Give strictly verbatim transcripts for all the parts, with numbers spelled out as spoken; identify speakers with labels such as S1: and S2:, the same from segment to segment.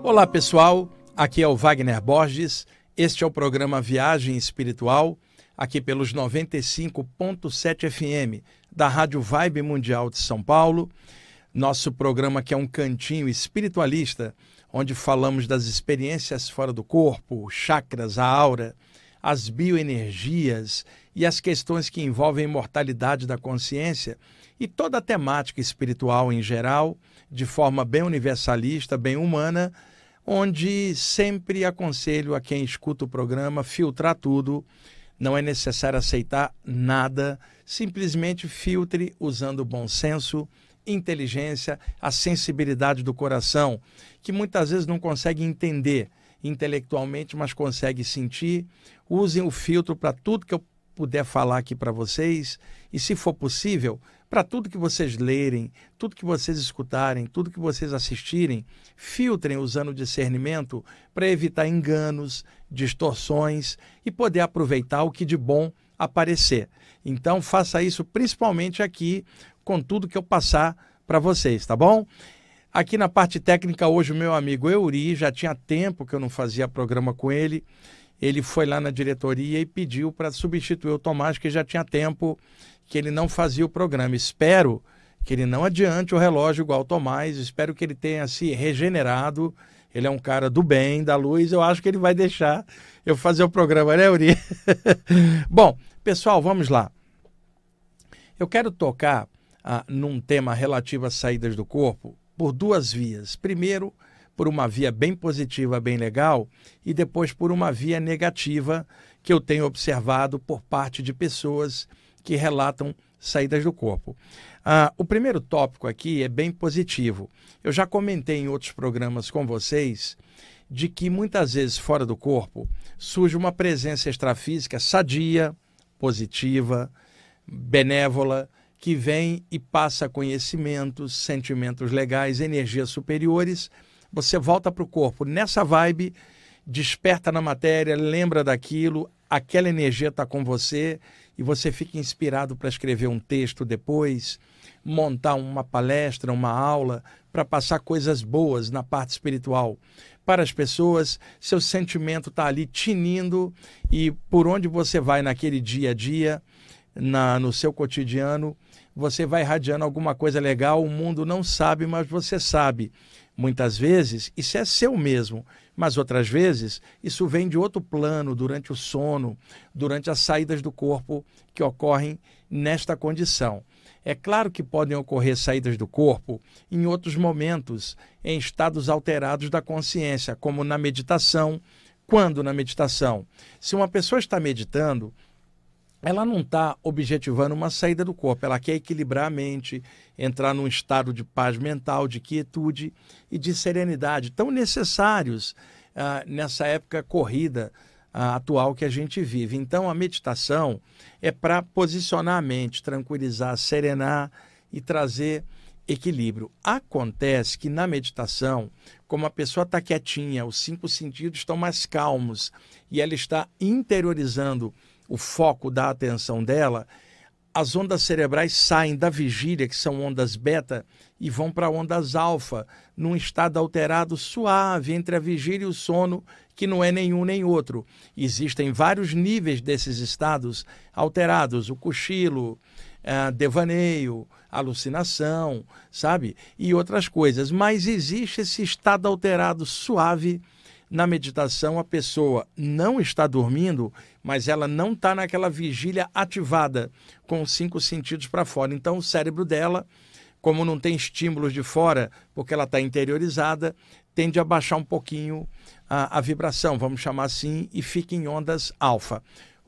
S1: Olá pessoal, aqui é o Wagner Borges, este é o programa Viagem Espiritual, aqui pelos noventa e cinco ponto sete F M da Rádio Vibe Mundial de São Paulo. Nosso programa que é um cantinho espiritualista, onde falamos das experiências fora do corpo, chakras, a aura, as bioenergias e as questões que envolvem a imortalidade da consciência e toda a temática espiritual em geral, de forma bem universalista, bem humana, onde sempre aconselho a quem escuta o programa filtrar tudo. Não é necessário aceitar nada, simplesmente filtre usando o bom senso, inteligência, a sensibilidade do coração, que muitas vezes não consegue entender intelectualmente, mas consegue sentir. Usem o filtro para tudo que eu puder falar aqui para vocês e, se for possível, para tudo que vocês lerem, tudo que vocês escutarem, tudo que vocês assistirem, filtrem usando o discernimento para evitar enganos, distorções e poder aproveitar o que de bom aparecer. Então faça isso principalmente aqui com tudo que eu passar para vocês, tá bom? Aqui na parte técnica hoje o meu amigo Euri, já tinha tempo que eu não fazia programa com ele, ele foi lá na diretoria e pediu para substituir o Tomás, que já tinha tempo que ele não fazia o programa. Espero que ele não adiante o relógio igual o Tomás, espero que ele tenha se regenerado. Ele é um cara do bem, da luz, eu acho que ele vai deixar eu fazer o programa, né, Euri? Bom, pessoal, vamos lá. Eu quero tocar ah, num tema relativo às saídas do corpo por duas vias. Primeiro, por uma via bem positiva, bem legal, e depois por uma via negativa que eu tenho observado por parte de pessoas que relatam saídas do corpo. Ah, o primeiro tópico aqui é bem positivo. Eu já comentei em outros programas com vocês de que muitas vezes fora do corpo surge uma presença extrafísica sadia, positiva, benévola, que vem e passa conhecimentos, sentimentos legais, energias superiores. Você volta para o corpo nessa vibe, desperta na matéria, lembra daquilo, aquela energia está com você e você fica inspirado para escrever um texto depois, montar uma palestra, uma aula, para passar coisas boas na parte espiritual para as pessoas. Seu sentimento está ali tinindo e por onde você vai naquele dia a dia, na, no seu cotidiano, você vai irradiando alguma coisa legal. O mundo não sabe, mas você sabe. Muitas vezes isso é seu mesmo, mas outras vezes isso vem de outro plano, durante o sono, durante as saídas do corpo que ocorrem nesta condição. É claro que podem ocorrer saídas do corpo em outros momentos, em estados alterados da consciência, como na meditação. Quando na meditação? Se uma pessoa está meditando, ela não está objetivando uma saída do corpo, ela quer equilibrar a mente, entrar num estado de paz mental, de quietude e de serenidade, tão necessários ah, nessa época corrida ah, atual que a gente vive. Então a meditação é para posicionar a mente, tranquilizar, serenar e trazer equilíbrio. Acontece que na meditação, como a pessoa está quietinha, os cinco sentidos estão mais calmos e ela está interiorizando o foco da atenção dela, as ondas cerebrais saem da vigília, que são ondas beta, e vão para ondas alfa, num estado alterado suave entre a vigília e o sono, que não é nenhum nem outro. Existem vários níveis desses estados alterados, o cochilo, uh, devaneio, alucinação, sabe? E outras coisas. Mas existe esse estado alterado suave. Na meditação, a pessoa não está dormindo, mas ela não está naquela vigília ativada, com os cinco sentidos para fora. Então, o cérebro dela, como não tem estímulos de fora, porque ela está interiorizada, tende a baixar um pouquinho a, a vibração, vamos chamar assim, e fica em ondas alfa.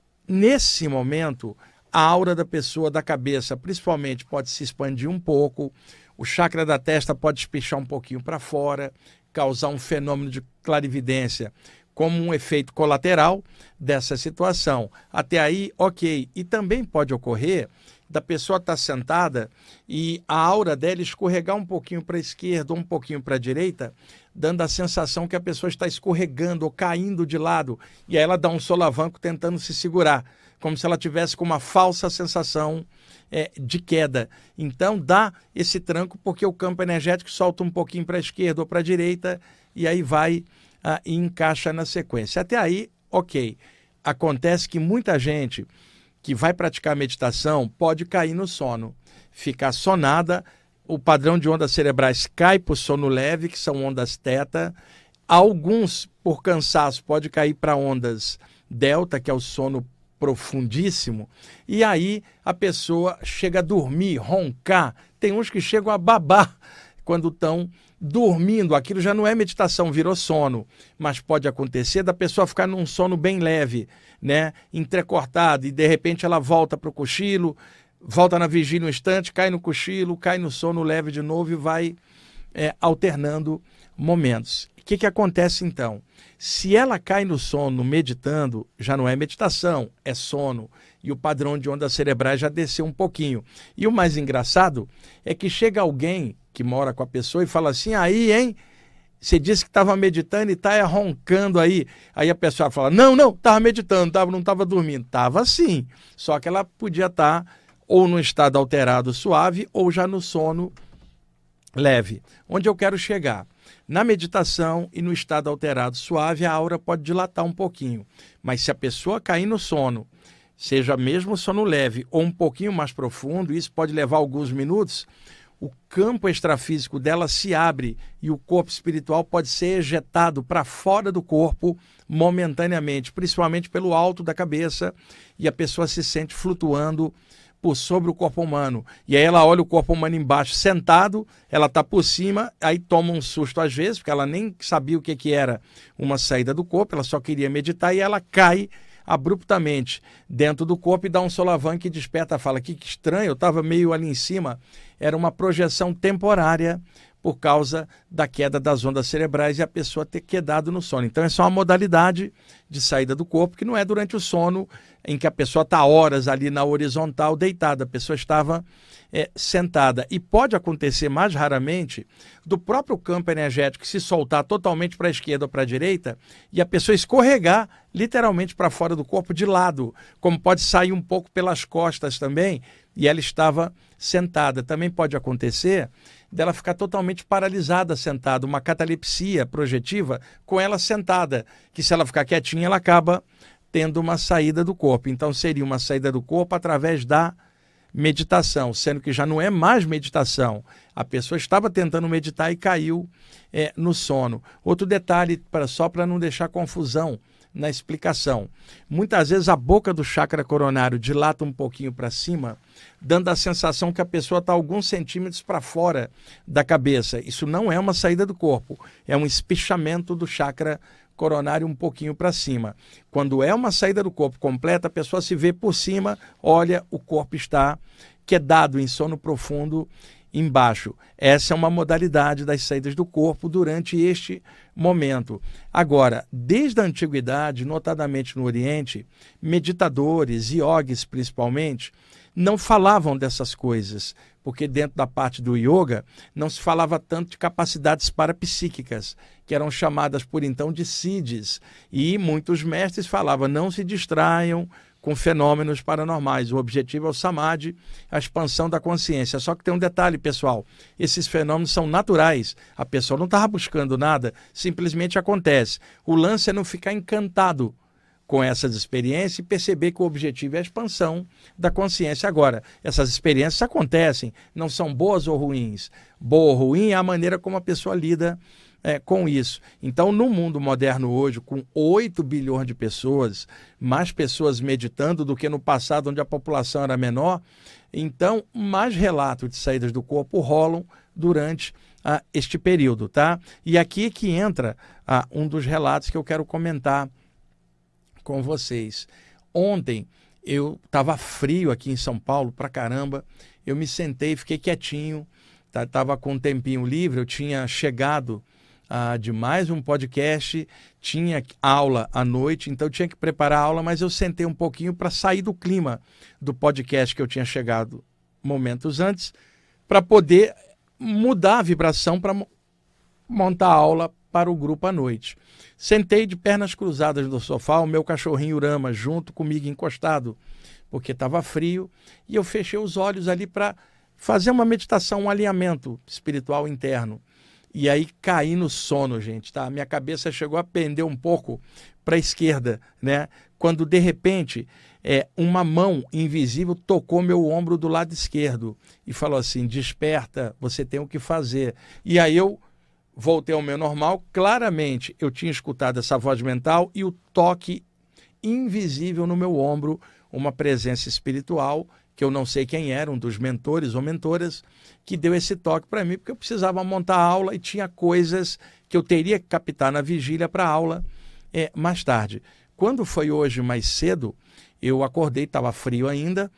S1: Nesse momento, a aura da pessoa, da cabeça, principalmente, pode se expandir um pouco, o chakra da testa pode espichar um pouquinho para fora, causar um fenômeno de clarividência como um efeito colateral dessa situação. Até aí, ok. E também pode ocorrer da pessoa estar sentada e a aura dela escorregar um pouquinho para a esquerda ou um pouquinho para a direita, dando a sensação que a pessoa está escorregando ou caindo de lado, e aí ela dá um solavanco tentando se segurar, como se ela tivesse com uma falsa sensação é, de queda. Então dá esse tranco porque o campo energético solta um pouquinho para a esquerda ou para a direita e aí vai ah, e encaixa na sequência. Até aí, ok. Acontece que muita gente que vai praticar meditação pode cair no sono, ficar sonada, o padrão de ondas cerebrais cai para o sono leve, que são ondas teta. Alguns, por cansaço, pode cair para ondas delta, que é o sono profundíssimo, e aí a pessoa chega a dormir, roncar. Tem uns que chegam a babar quando estão dormindo. Aquilo já não é meditação, virou sono, mas pode acontecer da pessoa ficar num sono bem leve, né, entrecortado, e de repente ela volta para o cochilo, volta na vigília um instante, cai no cochilo, cai no sono leve de novo e vai é, alternando momentos. O que, que acontece então? Se ela cai no sono meditando, já não é meditação, é sono. E o padrão de ondas cerebrais já desceu um pouquinho. E o mais engraçado é que chega alguém que mora com a pessoa e fala assim, aí, hein? Você disse que estava meditando e está roncando aí. Aí a pessoa fala, não, não, estava meditando, tava, não estava dormindo. Estava sim, só que ela podia estar tá ou no estado alterado suave ou já no sono leve. Onde eu quero chegar? Na meditação e no estado alterado suave, a aura pode dilatar um pouquinho. Mas se a pessoa cair no sono, seja mesmo sono leve ou um pouquinho mais profundo, isso pode levar alguns minutos, o campo extrafísico dela se abre e o corpo espiritual pode ser ejetado para fora do corpo momentaneamente, principalmente pelo alto da cabeça, e a pessoa se sente flutuando por sobre o corpo humano. E aí ela olha o corpo humano embaixo sentado, ela está por cima, aí toma um susto às vezes, porque ela nem sabia o que, que era uma saída do corpo, ela só queria meditar, e ela cai abruptamente dentro do corpo e dá um solavanco e desperta, fala, que estranho, eu estava meio ali em cima. Era uma projeção temporária por causa da queda das ondas cerebrais e a pessoa ter quedado no sono. Então, essa é uma modalidade de saída do corpo que não é durante o sono, em que a pessoa está horas ali na horizontal deitada, a pessoa estava é, sentada. E pode acontecer mais raramente do próprio campo energético se soltar totalmente para a esquerda ou para a direita e a pessoa escorregar literalmente para fora do corpo de lado, como pode sair um pouco pelas costas também, e ela estava sentada. Também pode acontecer dela ficar totalmente paralisada sentada, uma catalepsia projetiva com ela sentada, que se ela ficar quietinha, ela acaba tendo uma saída do corpo. Então seria uma saída do corpo através da meditação, sendo que já não é mais meditação. A pessoa estava tentando meditar e caiu é, no sono. Outro detalhe, pra, só para não deixar confusão na explicação. Muitas vezes a boca do chakra coronário dilata um pouquinho para cima, dando a sensação que a pessoa está alguns centímetros para fora da cabeça. Isso não é uma saída do corpo, é um espichamento do chakra coronário um pouquinho para cima. Quando é uma saída do corpo completa, a pessoa se vê por cima, olha, o corpo está quedado em sono profundo embaixo. Essa é uma modalidade das saídas do corpo durante este momento. Agora, desde a antiguidade, notadamente no Oriente, meditadores, yogis principalmente, não falavam dessas coisas, porque dentro da parte do yoga não se falava tanto de capacidades parapsíquicas, que eram chamadas por então de siddhis, e muitos mestres falavam, não se distraiam com fenômenos paranormais. O objetivo é o samadhi, a expansão da consciência. Só que tem um detalhe, pessoal, esses fenômenos são naturais. A pessoa não estava buscando nada, simplesmente acontece. O lance é não ficar encantado com essas experiências e perceber que o objetivo é a expansão da consciência. Agora, essas experiências acontecem, não são boas ou ruins. Boa ou ruim é a maneira como a pessoa lida É, com isso. Então, no mundo moderno hoje, com oito bilhões de pessoas, mais pessoas meditando do que no passado, onde a população era menor, então, mais relatos de saídas do corpo rolam durante ah, este período, tá? E aqui é que entra ah, um dos relatos que eu quero comentar com vocês. Ontem, eu estava frio aqui em São Paulo, pra caramba, eu me sentei, fiquei quietinho, estava com um tempinho livre, eu tinha chegado Uh, de mais um podcast, tinha aula à noite, então eu tinha que preparar a aula, mas eu sentei um pouquinho para sair do clima do podcast que eu tinha chegado momentos antes, para poder mudar a vibração para montar a aula para o grupo à noite. Sentei de pernas cruzadas no sofá, o meu cachorrinho Urama junto comigo encostado, porque estava frio, e eu fechei os olhos ali para fazer uma meditação, um alinhamento espiritual interno. E aí caí no sono, gente, tá? Minha cabeça chegou a pender um pouco para a esquerda, né? Quando, de repente, é, uma mão invisível tocou meu ombro do lado esquerdo e falou assim, desperta, você tem o que fazer. E aí eu voltei ao meu normal. Claramente, eu tinha escutado essa voz mental e o toque invisível no meu ombro, uma presença espiritual, que eu não sei quem era, um dos mentores ou mentoras, que deu esse toque para mim, porque eu precisava montar a aula e tinha coisas que eu teria que captar na vigília para a aula é, mais tarde. Quando foi hoje mais cedo, eu acordei, estava frio ainda,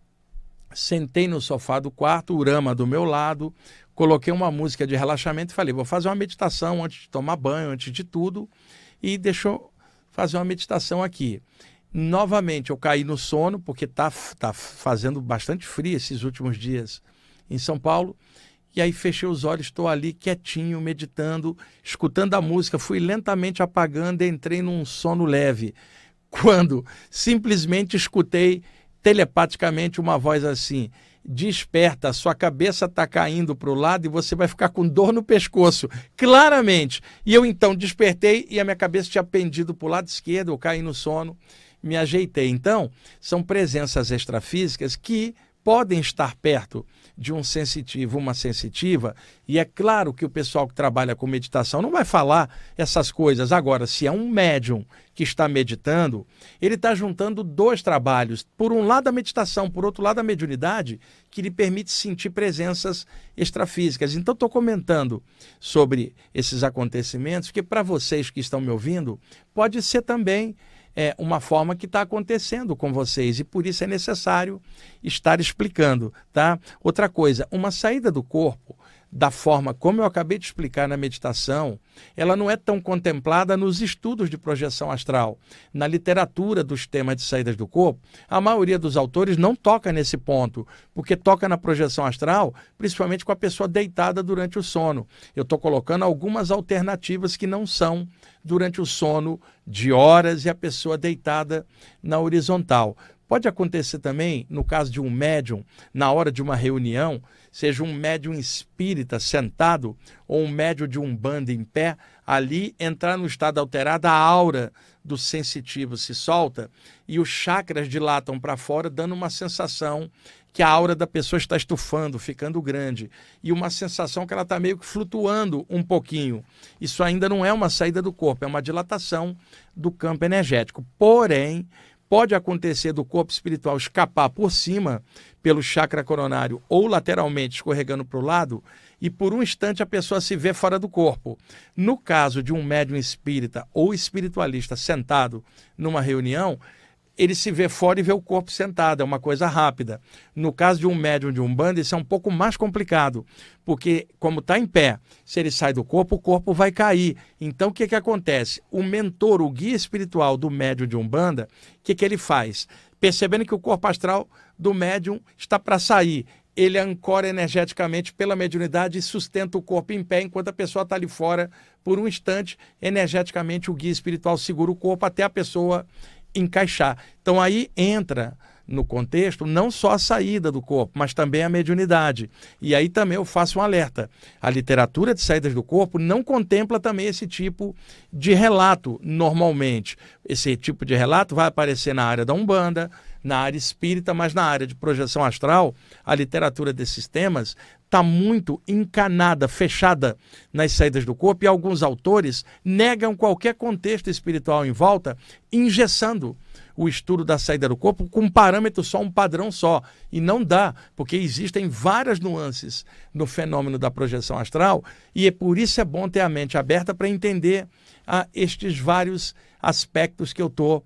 S1: sentei no sofá do quarto, Urama do meu lado, coloquei uma música de relaxamento e falei, vou fazer uma meditação antes de tomar banho, antes de tudo, e deixa eu fazer uma meditação aqui. Novamente eu caí no sono, porque está tá fazendo bastante frio esses últimos dias em São Paulo, e aí fechei os olhos, estou ali quietinho, meditando, escutando a música, fui lentamente apagando e entrei num sono leve, quando simplesmente escutei telepaticamente uma voz assim, desperta, sua cabeça está caindo para o lado e você vai ficar com dor no pescoço, claramente. E eu então despertei e a minha cabeça tinha pendido para o lado esquerdo, eu caí no sono, me ajeitei. Então, são presenças extrafísicas que podem estar perto de um sensitivo, uma sensitiva, e é claro que o pessoal que trabalha com meditação não vai falar essas coisas. Agora, se é um médium que está meditando, ele está juntando dois trabalhos. Por um lado a meditação, por outro lado a mediunidade, que lhe permite sentir presenças extrafísicas. Então estou comentando sobre esses acontecimentos, que para vocês que estão me ouvindo, pode ser também é uma forma que está acontecendo com vocês e por isso é necessário estar explicando, tá? Outra coisa, uma saída do corpo, da forma como eu acabei de explicar na meditação, ela não é tão contemplada nos estudos de projeção astral. Na literatura dos temas de saídas do corpo, a maioria dos autores não toca nesse ponto, porque toca na projeção astral, principalmente com a pessoa deitada durante o sono. Eu estou colocando algumas alternativas que não são durante o sono de horas e a pessoa deitada na horizontal. Pode acontecer também, no caso de um médium, na hora de uma reunião, seja um médium espírita sentado ou um médium de umbanda em pé, ali entrar no estado alterado, a aura do sensitivo se solta e os chakras dilatam para fora, dando uma sensação que a aura da pessoa está estufando, ficando grande, e uma sensação que ela está meio que flutuando um pouquinho. Isso ainda não é uma saída do corpo, é uma dilatação do campo energético. Porém, pode acontecer do corpo espiritual escapar por cima, pelo chakra coronário, ou lateralmente escorregando para o lado, e por um instante a pessoa se vê fora do corpo. No caso de um médium espírita ou espiritualista sentado numa reunião, ele se vê fora e vê o corpo sentado, é uma coisa rápida. No caso de um médium de umbanda, isso é um pouco mais complicado, porque como está em pé, se ele sai do corpo, o corpo vai cair. Então o que, que acontece? O mentor, o guia espiritual do médium de umbanda, o que, que ele faz? Percebendo que o corpo astral do médium está para sair, ele ancora energeticamente pela mediunidade e sustenta o corpo em pé, enquanto a pessoa está ali fora por um instante, energeticamente o guia espiritual segura o corpo até a pessoa encaixar. Então aí entra no contexto não só a saída do corpo, mas também a mediunidade. E aí também eu faço um alerta. A literatura de saídas do corpo não contempla também esse tipo de relato normalmente. Esse tipo de relato vai aparecer na área da Umbanda, na área espírita, mas na área de projeção astral, a literatura desses temas está muito encanada, fechada nas saídas do corpo, e alguns autores negam qualquer contexto espiritual em volta, engessando o estudo da saída do corpo com um parâmetro só, um padrão só. E não dá, porque existem várias nuances no fenômeno da projeção astral, e é por isso é bom ter a mente aberta para entender ah, estes vários aspectos que eu estou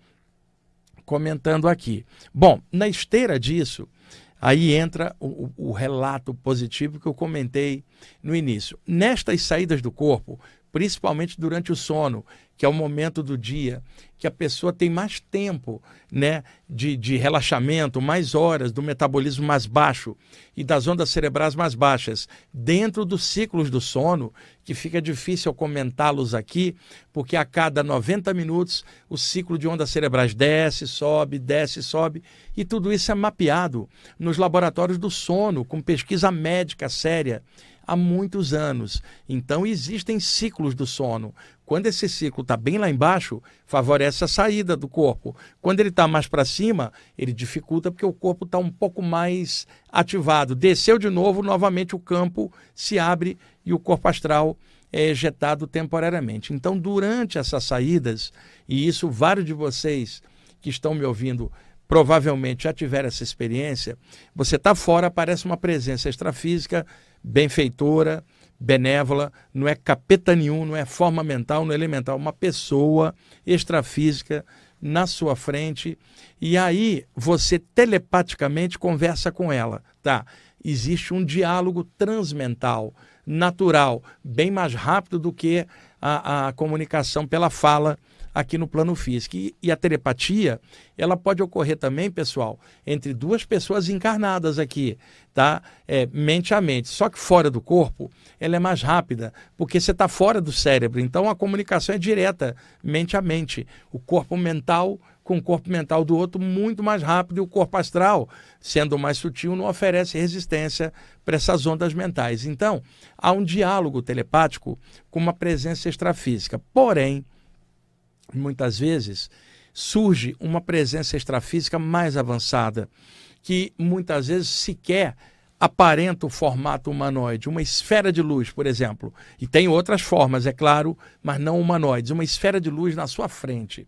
S1: comentando aqui. Bom, na esteira disso, aí entra o, o relato positivo que eu comentei no início. Nestas saídas do corpo, principalmente durante o sono, que é o momento do dia que a pessoa tem mais tempo, né, de, de relaxamento, mais horas do metabolismo mais baixo e das ondas cerebrais mais baixas, dentro dos ciclos do sono, que fica difícil comentá-los aqui, porque a cada noventa minutos o ciclo de ondas cerebrais desce, sobe, desce, sobe, e tudo isso é mapeado nos laboratórios do sono, com pesquisa médica séria, há muitos anos. Então existem ciclos do sono. Quando esse ciclo está bem lá embaixo, favorece a saída do corpo. Quando ele está mais para cima, ele dificulta porque o corpo está um pouco mais ativado. Desceu de novo, novamente o campo se abre e o corpo astral é ejetado temporariamente. Então, durante essas saídas, e isso vários de vocês que estão me ouvindo provavelmente já tiveram essa experiência, você está fora, aparece uma presença extrafísica, benfeitora, benévola, não é capeta nenhum, não é forma mental, não é elemental, uma pessoa extrafísica na sua frente, e aí você telepaticamente conversa com ela, tá? Existe um diálogo transmental, natural, bem mais rápido do que a, a comunicação pela fala aqui no plano físico. E, e a telepatia, ela pode ocorrer também, pessoal, entre duas pessoas encarnadas aqui, tá? É, mente a mente. Só que fora do corpo, ela é mais rápida, porque você está fora do cérebro. Então, a comunicação é direta, mente a mente. O corpo mental com o corpo mental do outro muito mais rápido, e o corpo astral, sendo mais sutil, não oferece resistência para essas ondas mentais. Então, há um diálogo telepático com uma presença extrafísica. Porém, muitas vezes, surge uma presença extrafísica mais avançada, que muitas vezes sequer aparenta o formato humanoide, uma esfera de luz, por exemplo. E tem outras formas, é claro, mas não humanoides. Uma esfera de luz na sua frente,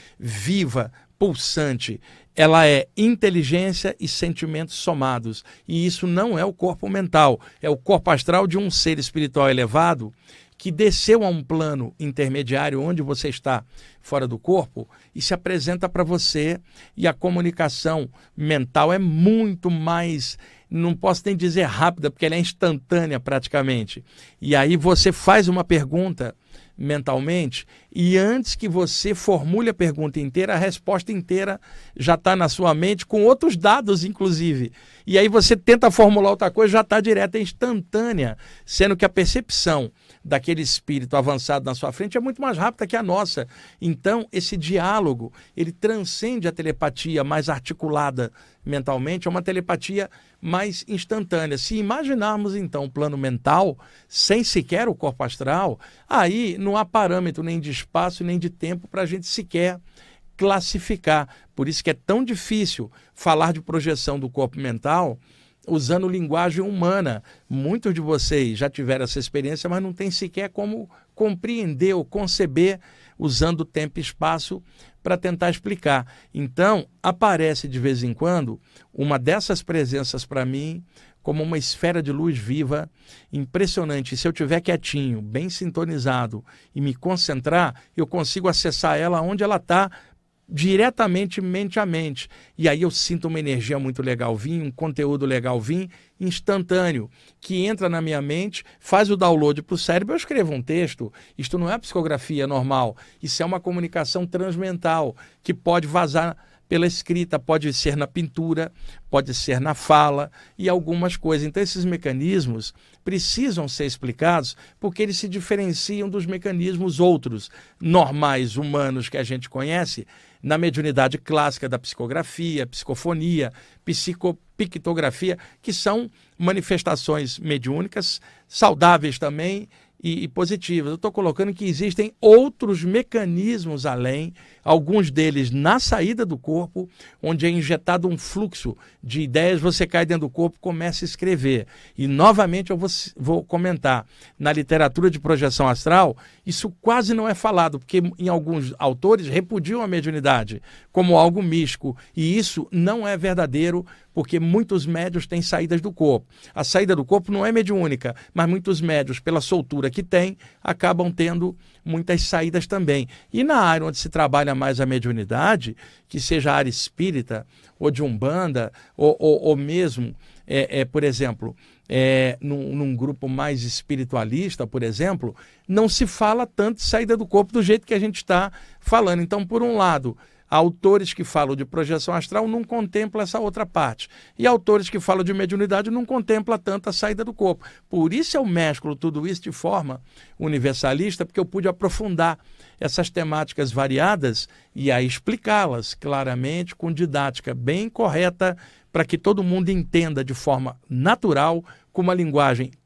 S1: viva, pulsante. Ela é inteligência e sentimentos somados. E isso não é o corpo mental, é o corpo astral de um ser espiritual elevado que desceu a um plano intermediário onde você está fora do corpo e se apresenta para você, e a comunicação mental é muito mais, não posso nem dizer rápida, porque ela é instantânea praticamente. E aí você faz uma pergunta mentalmente, e antes que você formule a pergunta inteira, a resposta inteira já está na sua mente, com outros dados, inclusive. E aí você tenta formular outra coisa, já está direta, é instantânea, sendo que a percepção daquele espírito avançado na sua frente é muito mais rápida que a nossa. Então, esse diálogo, ele transcende a telepatia mais articulada mentalmente, é uma telepatia mais instantânea. Se imaginarmos, então, o plano mental, sem sequer o corpo astral, aí não há parâmetro nem de espaço nem de tempo para a gente sequer classificar. Por isso que é tão difícil falar de projeção do corpo mental usando linguagem humana. Muitos de vocês já tiveram essa experiência, mas não tem sequer como compreender ou conceber usando tempo e espaço para tentar explicar. Então, aparece de vez em quando uma dessas presenças para mim como uma esfera de luz viva, impressionante. Se eu estiver quietinho, bem sintonizado e me concentrar, eu consigo acessar ela onde ela está, diretamente mente a mente. E aí eu sinto uma energia muito legal vir, um conteúdo legal vir, instantâneo, que entra na minha mente, faz o download para o cérebro, eu escrevo um texto. Isto não é psicografia normal, isso é uma comunicação transmental, que pode vazar pela escrita, pode ser na pintura, pode ser na fala e algumas coisas. Então esses mecanismos precisam ser explicados porque eles se diferenciam dos mecanismos outros, normais, humanos, que a gente conhece, na mediunidade clássica da psicografia, psicofonia, psicopictografia, que são manifestações mediúnicas, saudáveis também e, e positivas. Eu estou colocando que existem outros mecanismos além, alguns deles na saída do corpo, onde é injetado um fluxo de ideias, você cai dentro do corpo, começa a escrever. E novamente eu vou, vou comentar, na literatura de projeção astral, isso quase não é falado, porque em alguns autores repudiam a mediunidade como algo místico, e isso não é verdadeiro, porque muitos médios têm saídas do corpo. A saída do corpo não é mediúnica, mas muitos médios, pela soltura que têm, acabam tendo muitas saídas também. E na área onde se trabalha mais a mediunidade, que seja a área espírita, ou de umbanda, ou, ou, ou mesmo, é, é, por exemplo, é, num, num grupo mais espiritualista, por exemplo, não se fala tanto de saída do corpo do jeito que a gente está falando. Então, por um lado, autores que falam de projeção astral não contemplam essa outra parte. E autores que falam de mediunidade não contemplam tanto a saída do corpo. Por isso eu mesclo tudo isso de forma universalista, porque eu pude aprofundar essas temáticas variadas e aí explicá-las claramente, com didática bem correta, para que todo mundo entenda de forma natural, com uma linguagem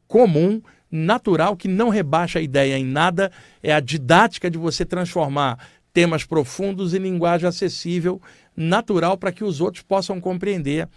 S1: comum, natural, que não rebaixa a ideia em nada, é a didática de você transformar temas profundos em linguagem acessível, natural, para que os outros possam compreender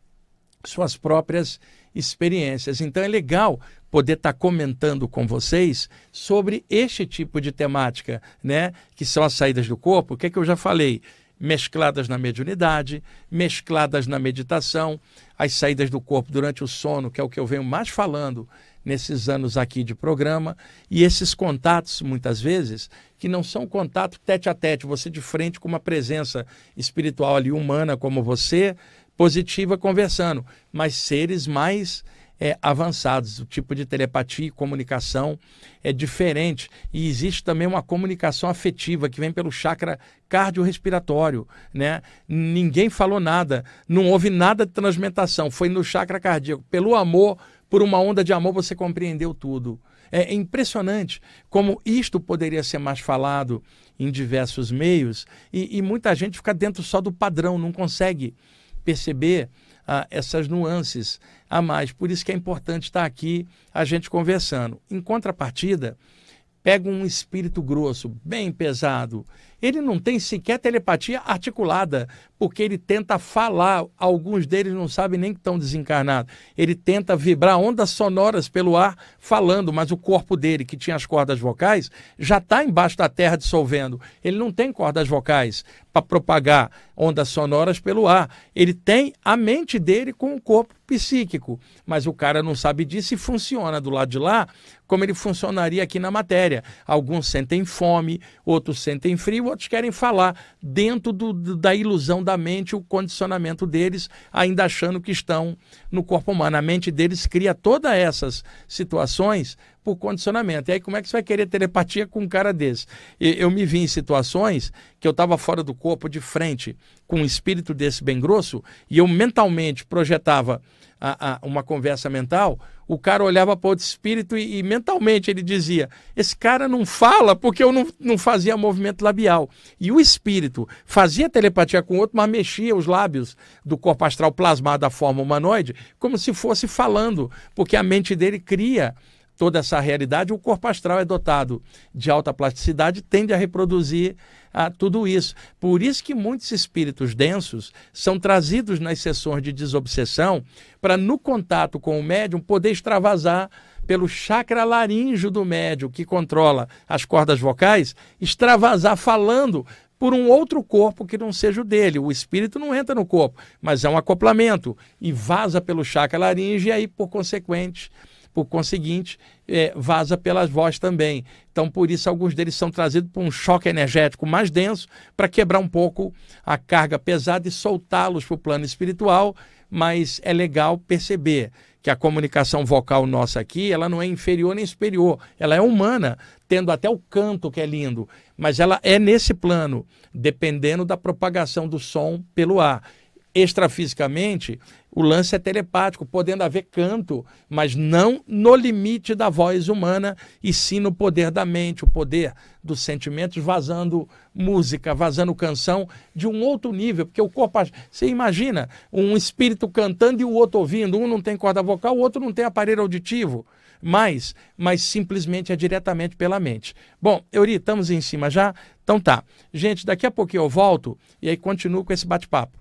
S1: suas próprias experiências. Então é legal poder estar comentando com vocês sobre este tipo de temática, né? Que são as saídas do corpo, o que é que eu já falei? Mescladas na mediunidade, mescladas na meditação, as saídas do corpo durante o sono, que é o que eu venho mais falando nesses anos aqui de programa, e esses contatos, muitas vezes, que não são contato tete a tete, você de frente com uma presença espiritual ali humana como você, positiva, conversando, mas seres mais é, avançados, o tipo de telepatia e comunicação é diferente, e existe também uma comunicação afetiva que vem pelo chakra cardiorrespiratório, né? Ninguém falou nada, não houve nada de transmutação, foi no chakra cardíaco, pelo amor, por uma onda de amor você compreendeu tudo. É impressionante como isto poderia ser mais falado em diversos meios, e, e muita gente fica dentro só do padrão, não consegue perceber ah, essas nuances a mais. Por isso que é importante estar aqui a gente conversando. Em contrapartida, pega um espírito grosso, bem pesado, ele não tem sequer telepatia articulada, porque ele tenta falar, alguns deles não sabem nem que estão desencarnados, ele tenta vibrar ondas sonoras pelo ar falando, mas o corpo dele, que tinha as cordas vocais, já está embaixo da terra dissolvendo, ele não tem cordas vocais para propagar ondas sonoras pelo ar, ele tem a mente dele com o corpo psíquico, mas o cara não sabe disso e funciona do lado de lá como ele funcionaria aqui na matéria. Alguns sentem fome, outros sentem frio, outros querem falar dentro do, do, da ilusão da mente, o condicionamento deles, ainda achando que estão no corpo humano. A mente deles cria todas essas situações por condicionamento. E aí como é que você vai querer telepatia com um cara desse? Eu me vi em situações que eu estava fora do corpo, de frente, com um espírito desse bem grosso, e eu mentalmente projetava a, a, uma conversa mental, o cara olhava para outro espírito e, e mentalmente ele dizia, esse cara não fala porque eu não, não fazia movimento labial. E o espírito fazia telepatia com o outro, mas mexia os lábios do corpo astral plasmado da forma humanoide como se fosse falando, porque a mente dele cria toda essa realidade. O corpo astral é dotado de alta plasticidade, tende a reproduzir ah, tudo isso. Por isso que muitos espíritos densos são trazidos nas sessões de desobsessão para, no contato com o médium, poder extravasar pelo chakra laríngeo do médium, que controla as cordas vocais, extravasar falando por um outro corpo que não seja o dele. O espírito não entra no corpo, mas é um acoplamento e vaza pelo chakra laríngeo e aí, por consequente, por conseguinte, é, vaza pelas vozes também. Então, por isso, alguns deles são trazidos por um choque energético mais denso para quebrar um pouco a carga pesada e soltá-los para o plano espiritual, mas é legal perceber que a comunicação vocal nossa aqui, ela não é inferior nem superior, ela é humana, tendo até o canto que é lindo, mas ela é nesse plano, dependendo da propagação do som pelo ar. Extrafisicamente, o lance é telepático, podendo haver canto, mas não no limite da voz humana, e sim no poder da mente, o poder dos sentimentos, vazando música, vazando canção de um outro nível, porque o corpo... Você imagina um espírito cantando e o outro ouvindo, um não tem corda vocal, o outro não tem aparelho auditivo, mas, mas simplesmente é diretamente pela mente. Bom, Euri, estamos em cima já? Então tá. Gente, daqui a pouquinho eu volto e aí continuo com esse bate-papo.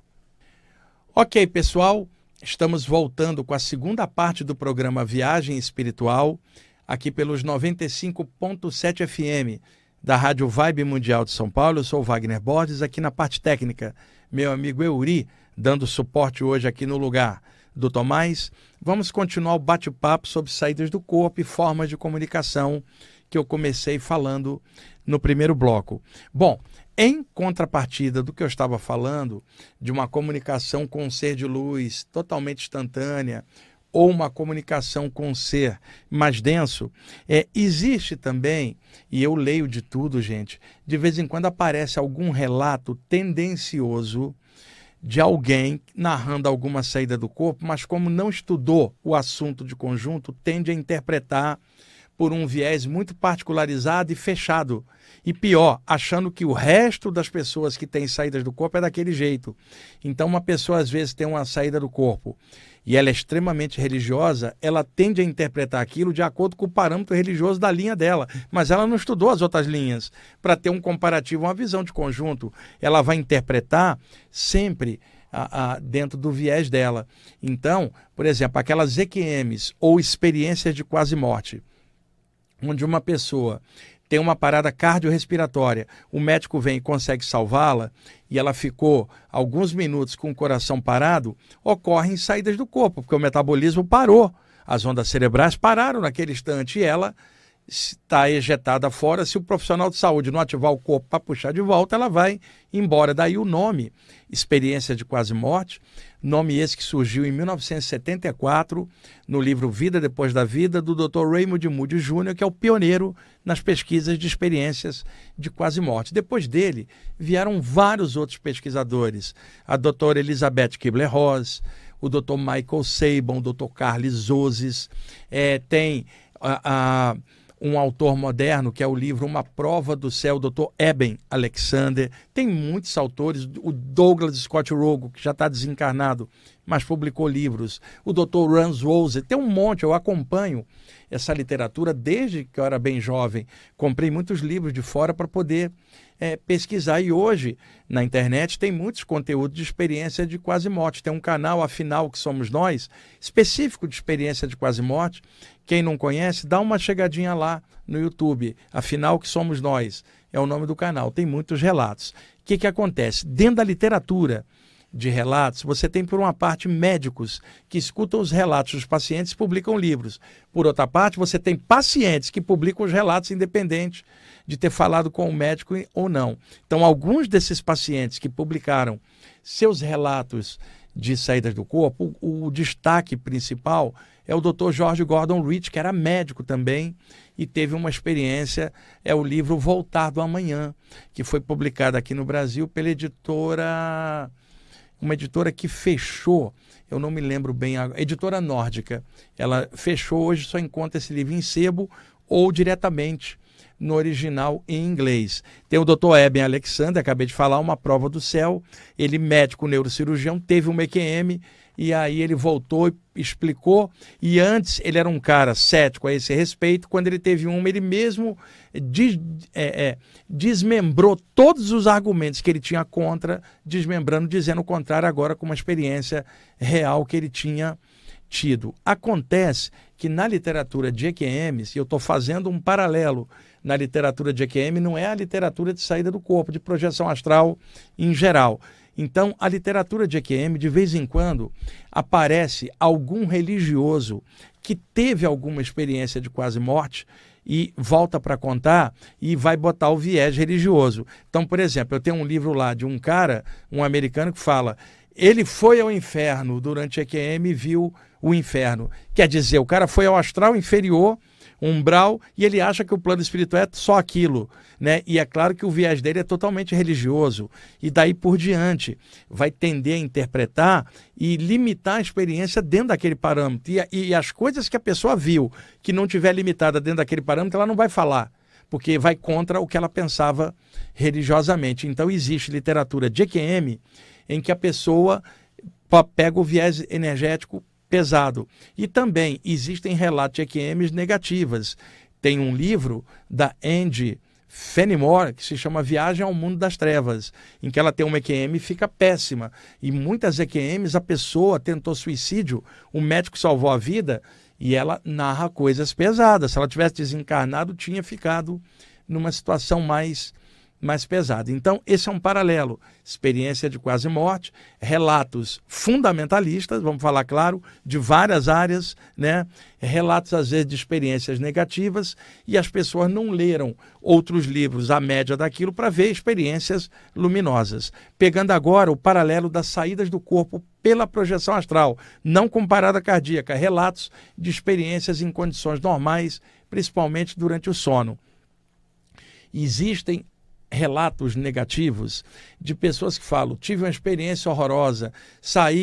S1: Ok, pessoal, estamos voltando com a segunda parte do programa Viagem Espiritual, aqui pelos noventa e cinco ponto sete F M da Rádio Vibe Mundial de São Paulo. Eu sou o Wagner Borges, aqui na parte técnica, meu amigo Euri, dando suporte hoje aqui no lugar do Tomás. Vamos continuar o bate-papo sobre saídas do corpo e formas de comunicação que eu comecei falando no primeiro bloco. Bom, em contrapartida do que eu estava falando, de uma comunicação com um ser de luz totalmente instantânea, ou uma comunicação com um ser mais denso, é, existe também, e eu leio de tudo, gente, de vez em quando aparece algum relato tendencioso de alguém narrando alguma saída do corpo, mas como não estudou o assunto de conjunto, tende a interpretar por um viés muito particularizado e fechado. E pior, achando que o resto das pessoas que têm saídas do corpo é daquele jeito. Então, uma pessoa às vezes tem uma saída do corpo e ela é extremamente religiosa, ela tende a interpretar aquilo de acordo com o parâmetro religioso da linha dela. Mas ela não estudou as outras linhas para ter um comparativo, uma visão de conjunto. Ela vai interpretar sempre a, a, dentro do viés dela. Então, por exemplo, aquelas E Q Ms ou experiências de quase morte, onde uma pessoa tem uma parada cardiorrespiratória, o médico vem e consegue salvá-la, e ela ficou alguns minutos com o coração parado, ocorrem saídas do corpo, porque o metabolismo parou, as ondas cerebrais pararam naquele instante, e ela está ejetada fora. Se o profissional de saúde não ativar o corpo para puxar de volta, ela vai embora. Daí o nome, experiência de quase morte, nome esse que surgiu em mil novecentos e setenta e quatro, no livro Vida Depois da Vida, do doutor Raymond Moody Júnior, que é o pioneiro nas pesquisas de experiências de quase morte. Depois dele, vieram vários outros pesquisadores, a doutora Elizabeth Kubler-Ross, o doutor Michael Sabin, o doutor Carlos Zozes, é, tem a... a um autor moderno, que é o livro Uma Prova do Céu, o doutor Eben Alexander. Tem muitos autores, o Douglas Scott Rogo, que já está desencarnado, mas publicou livros. O doutor Rans Rose, tem um monte, eu acompanho essa literatura desde que eu era bem jovem. Comprei muitos livros de fora para poder é, pesquisar. E hoje, na internet, tem muitos conteúdos de experiência de quase morte. Tem um canal, Afinal Que Somos Nós, específico de experiência de quase morte. Quem não conhece, dá uma chegadinha lá no YouTube. Afinal Que Somos Nós é o nome do canal. Tem muitos relatos. O que, que acontece? Dentro da literatura de relatos, você tem, por uma parte, médicos que escutam os relatos dos pacientes e publicam livros. Por outra parte, você tem pacientes que publicam os relatos independente de ter falado com o médico ou não. Então, alguns desses pacientes que publicaram seus relatos de saídas do corpo, o, o destaque principal é o doutor George Gordon Rich, que era médico também e teve uma experiência, é o livro Voltar do Amanhã, que foi publicado aqui no Brasil pela editora... uma editora que fechou, eu não me lembro bem, a editora nórdica, ela fechou, hoje só encontra esse livro em sebo ou diretamente no original em inglês. Tem o doutor Eben Alexander, acabei de falar, Uma Prova do Céu, ele médico neurocirurgião, teve uma E Q M e aí ele voltou e explicou, e antes ele era um cara cético a esse respeito, quando ele teve uma, ele mesmo des, é, é, desmembrou todos os argumentos que ele tinha contra, desmembrando, dizendo o contrário agora com uma experiência real que ele tinha tido. Acontece que na literatura de E Q Ms, e eu estou fazendo um paralelo na literatura de E Q M, não é a literatura de saída do corpo, de projeção astral em geral. Então, a literatura de E Q M, de vez em quando, aparece algum religioso que teve alguma experiência de quase morte e volta para contar e vai botar o viés religioso. Então, por exemplo, eu tenho um livro lá de um cara, um americano, que fala: ele foi ao inferno durante E Q M e viu o inferno. Quer dizer, o cara foi ao astral inferior, umbral, e ele acha que o plano espiritual é só aquilo, né? E é claro que o viés dele é totalmente religioso, e daí por diante vai tender a interpretar e limitar a experiência dentro daquele parâmetro, e, e as coisas que a pessoa viu que não tiver limitada dentro daquele parâmetro, ela não vai falar, porque vai contra o que ela pensava religiosamente. Então existe literatura de E Q M em que a pessoa pega o viés energético pesado. E também existem relatos de E Q Ms negativas. Tem um livro da Angie Fenimore que se chama Viagem ao Mundo das Trevas, em que ela tem uma E Q M e fica péssima. E muitas E Q Ms, a pessoa tentou suicídio, o médico salvou a vida e ela narra coisas pesadas. Se ela tivesse desencarnado, tinha ficado numa situação mais... mais pesado. Então, esse é um paralelo. Experiência de quase morte, relatos fundamentalistas, vamos falar, claro, de várias áreas, né? Relatos, às vezes, de experiências negativas, e as pessoas não leram outros livros, a média daquilo, para ver experiências luminosas. Pegando agora o paralelo das saídas do corpo pela projeção astral, não com parada cardíaca, relatos de experiências em condições normais, principalmente durante o sono. Existem relatos negativos de pessoas que falam: tive uma experiência horrorosa, saí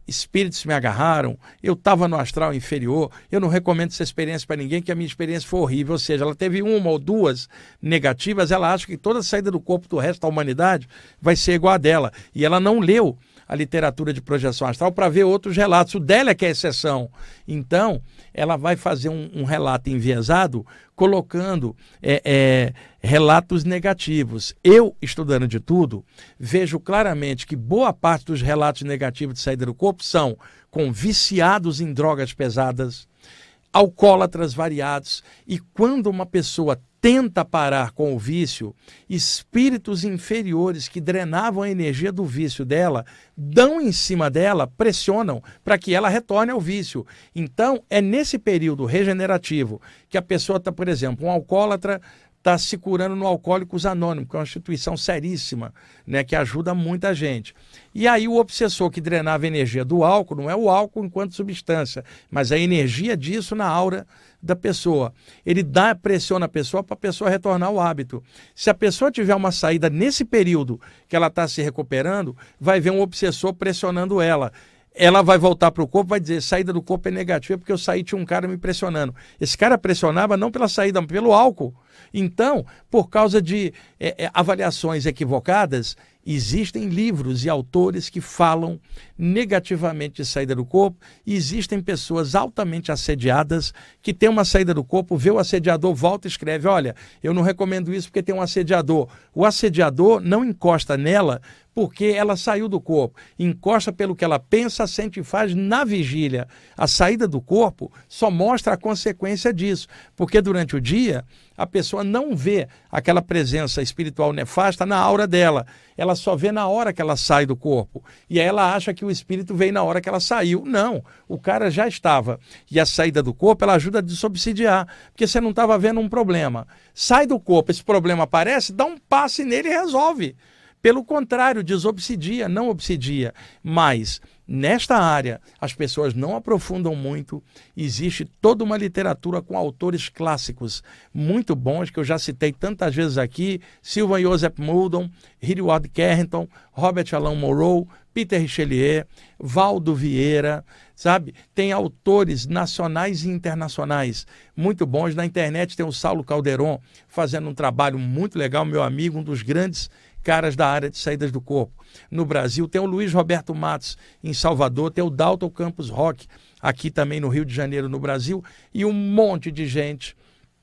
S1: espíritos me agarraram, eu estava no astral inferior, eu não recomendo essa experiência para ninguém, que a minha experiência foi horrível. Ou seja, ela teve uma ou duas negativas, ela acha que toda a saída do corpo do resto da humanidade vai ser igual a dela. E ela não leu a literatura de projeção astral para ver outros relatos. O dela é que é exceção. Então, ela vai fazer um, um relato enviesado, colocando é, é, relatos negativos. Eu, estudando de tudo, vejo claramente que boa parte dos relatos negativos de saída do corpo são com viciados em drogas pesadas, alcoólatras variados, e quando uma pessoa tenta parar com o vício, espíritos inferiores que drenavam a energia do vício dela, dão em cima dela, pressionam para que ela retorne ao vício. Então, é nesse período regenerativo que a pessoa está, por exemplo, um alcoólatra está se curando no Alcoólicos Anônimos, que é uma instituição seríssima, né, que ajuda muita gente. E aí o obsessor que drenava a energia do álcool, não é o álcool enquanto substância, mas a energia disso na aura da pessoa. Ele dá pressão na pessoa para a pessoa retornar ao hábito. Se a pessoa tiver uma saída nesse período que ela está se recuperando, vai ver um obsessor pressionando ela. Ela vai voltar para o corpo, vai dizer, saída do corpo é negativa porque eu saí, tinha um cara me pressionando. Esse cara pressionava não pela saída, mas pelo álcool. Então, por causa de é, é, avaliações equivocadas, existem livros e autores que falam negativamente de saída do corpo, e existem pessoas altamente assediadas que têm uma saída do corpo, vê o assediador, volta e escreve, olha, eu não recomendo isso porque tem um assediador. O assediador não encosta nela porque ela saiu do corpo, encosta pelo que ela pensa, sente e faz na vigília. A saída do corpo só mostra a consequência disso, porque durante o dia a pessoa não vê aquela presença espiritual nefasta na aura dela, ela só vê na hora que ela sai do corpo, e aí ela acha que o espírito veio na hora que ela saiu. Não, o cara já estava, e a saída do corpo ela ajuda a desobsidiar, porque você não estava vendo um problema. Sai do corpo, esse problema aparece, dá um passe nele e resolve. Pelo contrário, desobsidia, não obsidia. Mas, nesta área, as pessoas não aprofundam muito. Existe toda uma literatura com autores clássicos muito bons, que eu já citei tantas vezes aqui, Sylvan Joseph Muldon, Edward Carrington, Robert Alan Monroe, Peter Richelieu, Valdo Vieira, sabe? Tem autores nacionais e internacionais muito bons. Na internet tem o Saulo Calderon fazendo um trabalho muito legal, meu amigo, um dos grandes caras da área de saídas do corpo. No Brasil tem o Luiz Roberto Matos em Salvador, tem o Dalton Campos Roque aqui também no Rio de Janeiro, no Brasil, e um monte de gente.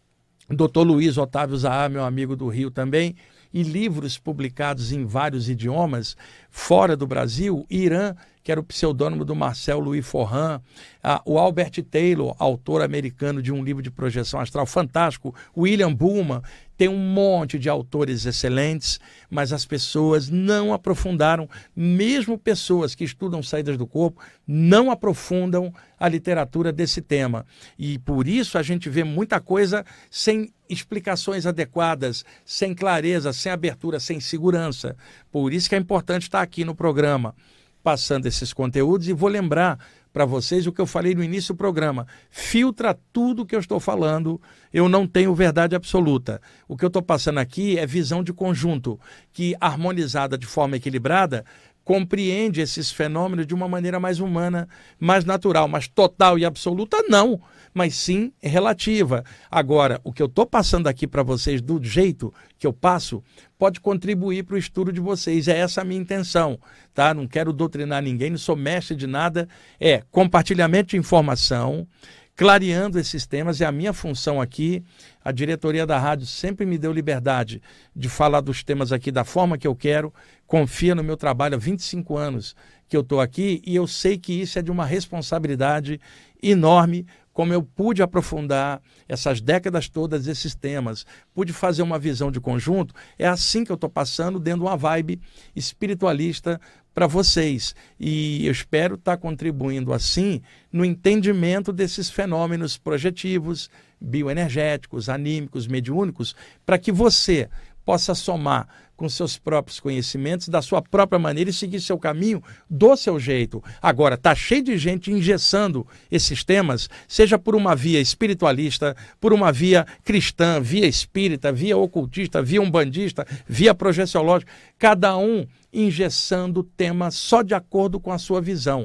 S1: doutor Luiz Otávio Zahar, meu amigo do Rio também, e livros publicados em vários idiomas fora do Brasil. Irã, que era o pseudônimo do Marcel Louis Forran, ah, o Albert Taylor, autor americano de um livro de projeção astral fantástico, William Buhlman. Tem um monte de autores excelentes, mas as pessoas não aprofundaram, mesmo pessoas que estudam saídas do corpo, não aprofundam a literatura desse tema. E por isso a gente vê muita coisa sem explicações adequadas, sem clareza, sem abertura, sem segurança. Por isso que é importante estar aqui no programa, passando esses conteúdos. E vou lembrar para vocês o que eu falei no início do programa. Filtra tudo que eu estou falando, eu não tenho verdade absoluta. O que eu estou passando aqui é visão de conjunto, que, harmonizada de forma equilibrada, compreende esses fenômenos de uma maneira mais humana, mais natural, mas total e absoluta não, mas sim relativa. Agora, o que eu estou passando aqui para vocês do jeito que eu passo, pode contribuir para o estudo de vocês. É essa a minha intenção, tá? Não quero doutrinar ninguém, não sou mestre de nada. É compartilhamento de informação, clareando esses temas, é a minha função aqui. A diretoria da rádio sempre me deu liberdade de falar dos temas aqui da forma que eu quero, confia no meu trabalho há vinte e cinco anos que eu estou aqui, e eu sei que isso é de uma responsabilidade enorme, como eu pude aprofundar essas décadas todas esses temas, pude fazer uma visão de conjunto. É assim que eu estou passando, dentro de uma vibe espiritualista para vocês. E eu espero estar contribuindo assim no entendimento desses fenômenos projetivos, bioenergéticos, anímicos, mediúnicos, para que você possa somar com seus próprios conhecimentos, da sua própria maneira, e seguir seu caminho do seu jeito. Agora, está cheio de gente engessando esses temas, seja por uma via espiritualista, por uma via cristã, via espírita, via ocultista, via umbandista, via projeciológica, cada um engessando o tema só de acordo com a sua visão.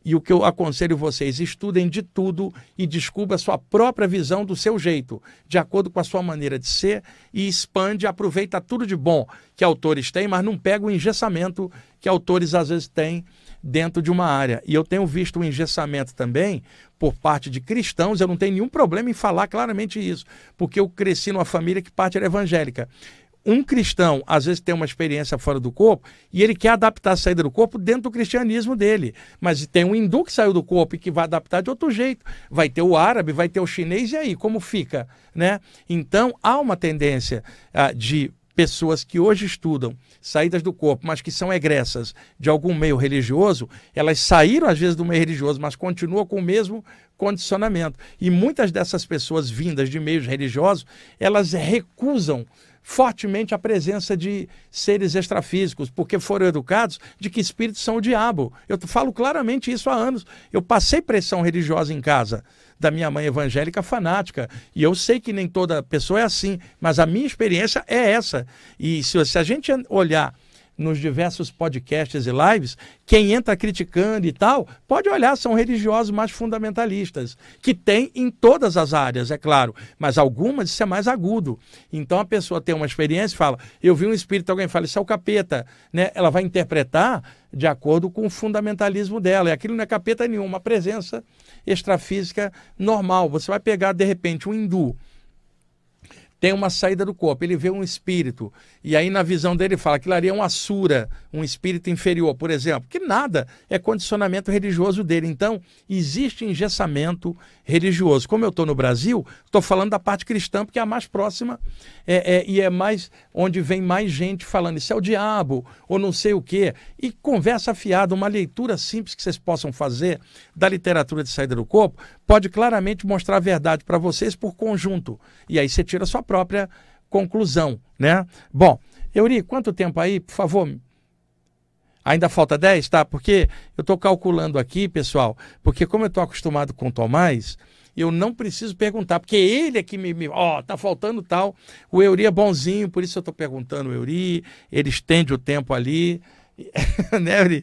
S1: E o que eu aconselho vocês, estudem de tudo e descubra a sua própria visão do seu jeito, de acordo com a sua maneira de ser, e expande, aproveita tudo de bom que autores têm, mas não pega o engessamento que autores às vezes têm dentro de uma área. E eu tenho visto o engessamento também por parte de cristãos, eu não tenho nenhum problema em falar claramente isso, porque eu cresci numa família que parte era evangélica. Um cristão, às vezes, tem uma experiência fora do corpo e ele quer adaptar a saída do corpo dentro do cristianismo dele. Mas tem um hindu que saiu do corpo e que vai adaptar de outro jeito. Vai ter o árabe, vai ter o chinês, e aí, como fica? Né? Então, há uma tendência ah, de pessoas que hoje estudam saídas do corpo, mas que são egressas de algum meio religioso, elas saíram, às vezes, do meio religioso, mas continuam com o mesmo condicionamento. E muitas dessas pessoas vindas de meios religiosos, elas recusam fortemente a presença de seres extrafísicos, porque foram educados de que espíritos são o diabo. Eu falo claramente isso há anos. Eu passei pressão religiosa em casa da minha mãe evangélica fanática, e eu sei que nem toda pessoa é assim, mas a minha experiência é essa. E se, se a gente olhar nos diversos podcasts e lives, quem entra criticando e tal, pode olhar, são religiosos mais fundamentalistas, que tem em todas as áreas, é claro, mas algumas isso é mais agudo. Então a pessoa tem uma experiência e fala, eu vi um espírito, alguém fala, isso é o capeta, né? Ela vai interpretar de acordo com o fundamentalismo dela, e aquilo não é capeta nenhum, uma presença extrafísica normal. Você vai pegar, de repente, um hindu, tem uma saída do corpo, ele vê um espírito, e aí na visão dele fala que aquilo ali é um asura, um espírito inferior, por exemplo, que nada, é condicionamento religioso dele. Então, existe engessamento religioso. Como eu estou no Brasil, estou falando da parte cristã, porque é a mais próxima, é, é, e é mais onde vem mais gente falando, isso é o diabo, ou não sei o quê. E conversa afiada, uma leitura simples que vocês possam fazer da literatura de saída do corpo, pode claramente mostrar a verdade para vocês por conjunto. E aí você tira a sua própria conclusão, né? Bom, Euri, quanto tempo aí, por favor? Ainda falta dez, tá? Porque eu estou calculando aqui, pessoal, porque como eu estou acostumado com o Tomás, eu não preciso perguntar, porque ele é que me... Ó, oh, tá faltando tal. O Euri é bonzinho, por isso eu estou perguntando o Euri, ele estende o tempo ali. Né, Euri?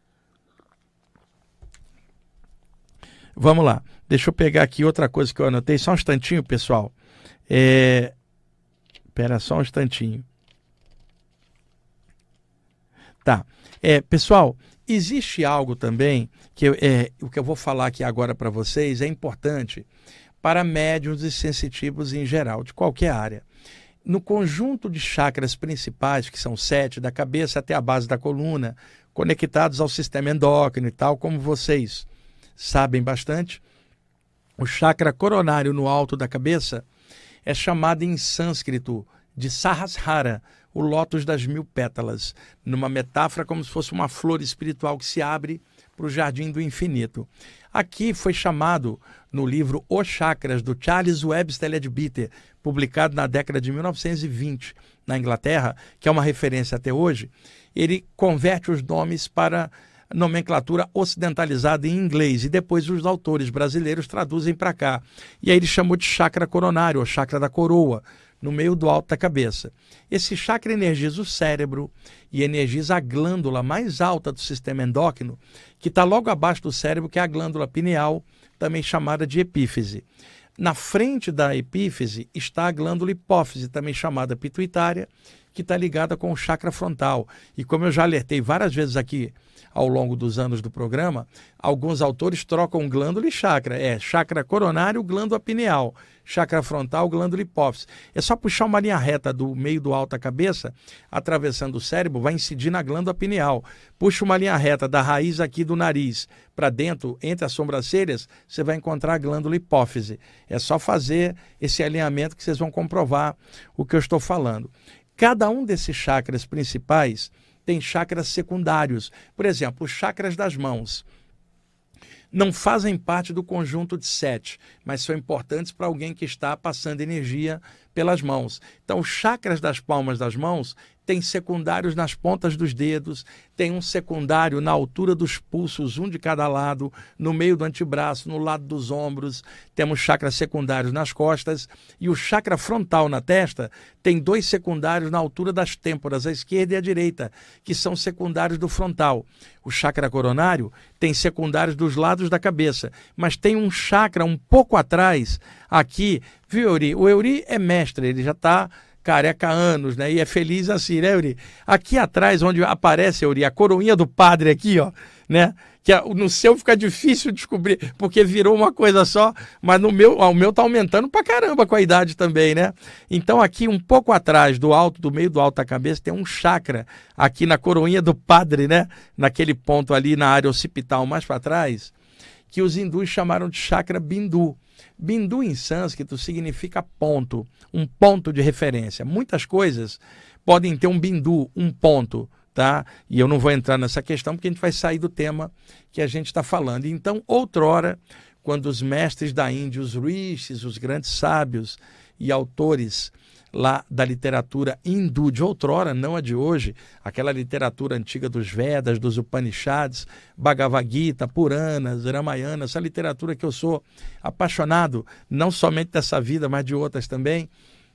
S1: Vamos lá. Deixa eu pegar aqui outra coisa que eu anotei. Só um instantinho, pessoal. É... Espera só um instantinho. Tá. É, pessoal, existe algo também que eu, é, o que eu vou falar aqui agora para vocês é importante para médiuns e sensitivos em geral, de qualquer área. No conjunto de chakras principais, que são sete, da cabeça até a base da coluna, conectados ao sistema endócrino e tal, como vocês sabem bastante, o chakra coronário no alto da cabeça é chamado em sânscrito de Sahasrara, o lótus das mil pétalas, numa metáfora como se fosse uma flor espiritual que se abre para o jardim do infinito. Aqui foi chamado no livro Os Chakras, do Charles Webster Leadbeater, publicado na década de mil novecentos e vinte na Inglaterra, que é uma referência até hoje. Ele converte os nomes para nomenclatura ocidentalizada em inglês, e depois os autores brasileiros traduzem para cá. E aí ele chamou de chakra coronário, ou chakra da coroa, no meio do alto da cabeça. Esse chakra energiza o cérebro e energiza a glândula mais alta do sistema endócrino, que está logo abaixo do cérebro, que é a glândula pineal, também chamada de epífise. Na frente da epífise está a glândula hipófise, também chamada pituitária, que está ligada com o chakra frontal. E como eu já alertei várias vezes aqui ao longo dos anos do programa, alguns autores trocam glândula e chakra. É chakra coronário, glândula pineal. Chakra frontal, glândula hipófise. É só puxar uma linha reta do meio do alto da cabeça, atravessando o cérebro, vai incidir na glândula pineal. Puxa uma linha reta da raiz aqui do nariz para dentro, entre as sobrancelhas, você vai encontrar a glândula hipófise. É só fazer esse alinhamento que vocês vão comprovar o que eu estou falando. Cada um desses chakras principais tem chakras secundários. Por exemplo, os chakras das mãos não fazem parte do conjunto de sete, mas são importantes para alguém que está passando energia pelas mãos. Então, os chakras das palmas das mãos têm secundários nas pontas dos dedos, tem um secundário na altura dos pulsos, um de cada lado, no meio do antebraço, no lado dos ombros, temos chakras secundários nas costas, e o chakra frontal na testa tem dois secundários na altura das têmporas, a esquerda e a direita, que são secundários do frontal. O chakra coronário tem secundários dos lados da cabeça, mas tem um chakra um pouco atrás, aqui, viu, Euri? O Euri é mestre, ele já está careca há anos, né? E é feliz assim, né, Euri? Aqui atrás, onde aparece, Euri, a coroinha do padre aqui, ó, né? Que no seu fica difícil descobrir, porque virou uma coisa só, mas no meu, o meu tá aumentando pra caramba com a idade também, né? Então aqui um pouco atrás, do alto, do meio do alto da cabeça, tem um chakra aqui na coroinha do padre, né? Naquele ponto ali na área occipital mais para trás, que os hindus chamaram de chakra bindu. Bindu em sânscrito significa ponto, um ponto de referência. Muitas coisas podem ter um bindu, um ponto, tá? E eu não vou entrar nessa questão porque a gente vai sair do tema que a gente está falando. Então, outrora, quando os mestres da Índia, os rishis, os grandes sábios e autores lá da literatura hindu de outrora, não a de hoje, aquela literatura antiga dos Vedas, dos Upanishads, Bhagavad Gita, Puranas, Ramayana, essa literatura que eu sou apaixonado, não somente dessa vida, mas de outras também.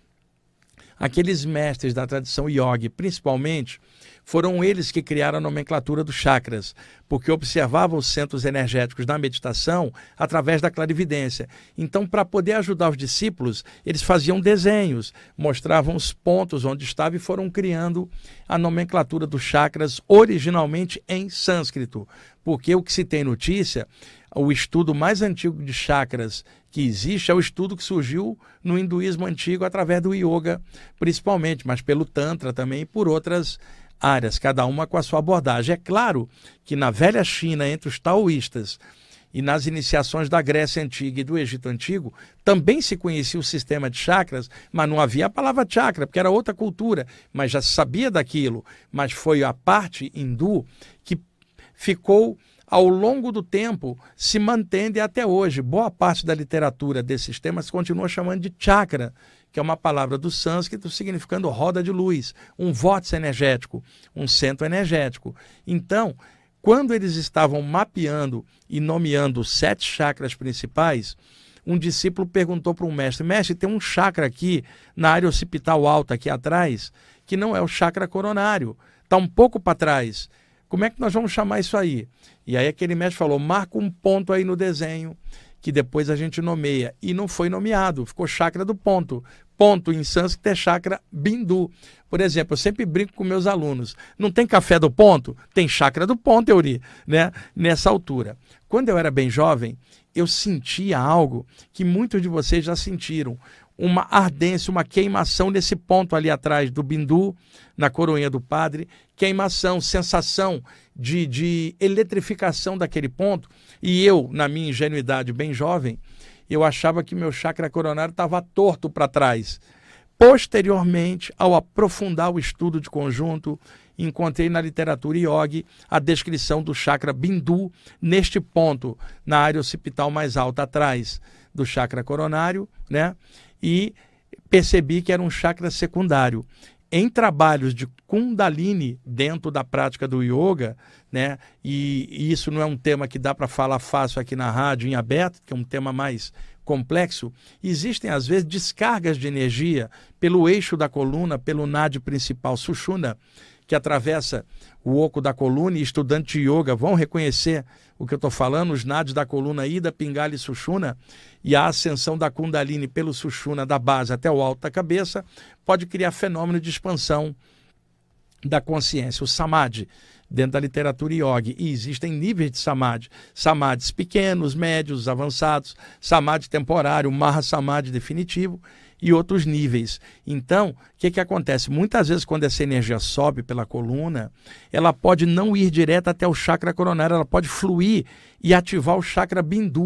S1: Aqueles mestres da tradição yogi, principalmente, foram eles que criaram a nomenclatura dos chakras, porque observavam os centros energéticos da meditação através da clarividência. Então, para poder ajudar os discípulos, eles faziam desenhos, mostravam os pontos onde estava e foram criando a nomenclatura dos chakras originalmente em sânscrito, porque o que se tem notícia, o estudo mais antigo de chakras que existe é o estudo que surgiu no hinduísmo antigo através do yoga, principalmente, mas pelo tantra também e por outras áreas, cada uma com a sua abordagem. É claro que na velha China, entre os taoístas e nas iniciações da Grécia Antiga e do Egito Antigo, também se conhecia o sistema de chakras, mas não havia a palavra chakra, porque era outra cultura, mas já se sabia daquilo. Mas foi a parte hindu que ficou ao longo do tempo se mantendo e até hoje. Boa parte da literatura desses temas continua chamando de chakra, que é uma palavra do sânscrito significando roda de luz, um vórtice energético, um centro energético. Então, quando eles estavam mapeando e nomeando os sete chakras principais, um discípulo perguntou para um mestre: mestre, tem um chakra aqui na área occipital alta, aqui atrás, que não é o chakra coronário, está um pouco para trás. Como é que nós vamos chamar isso aí? E aí aquele mestre falou: marca um ponto aí no desenho, que depois a gente nomeia. E não foi nomeado, ficou chakra do ponto. Ponto em sânscrito é chakra bindu. Por exemplo, eu sempre brinco com meus alunos: não tem café do ponto? Tem chakra do ponto, Euri, né? Nessa altura. Quando eu era bem jovem, eu sentia algo que muitos de vocês já sentiram. Uma ardência, uma queimação nesse ponto ali atrás do bindu, na coroinha do padre, queimação, sensação de, de eletrificação daquele ponto. E eu, na minha ingenuidade bem jovem, eu achava que meu chakra coronário estava torto para trás. Posteriormente, ao aprofundar o estudo de conjunto, encontrei na literatura yogi a descrição do chakra bindu neste ponto, na área occipital mais alta atrás do chakra coronário, né? E percebi que era um chakra secundário. Em trabalhos de Kundalini, dentro da prática do yoga, né, e, e isso não é um tema que dá para falar fácil aqui na rádio, em aberto, que é um tema mais complexo, existem às vezes descargas de energia pelo eixo da coluna, pelo nadi principal Sushumna, que atravessa o oco da coluna, e estudantes de yoga vão reconhecer o que eu estou falando, os nadis da coluna Ida, Pingala e Sushumna, e a ascensão da Kundalini pelo Sushumna da base até o alto da cabeça, pode criar fenômeno de expansão da consciência, o Samadhi, dentro da literatura yogi. E existem níveis de Samadhi, Samadhis pequenos, médios, avançados, Samadhi temporário, Maha Samadhi definitivo, e outros níveis. Então, o que, que acontece? Muitas vezes, quando essa energia sobe pela coluna, ela pode não ir direto até o chakra coronário, ela pode fluir e ativar o chakra bindu.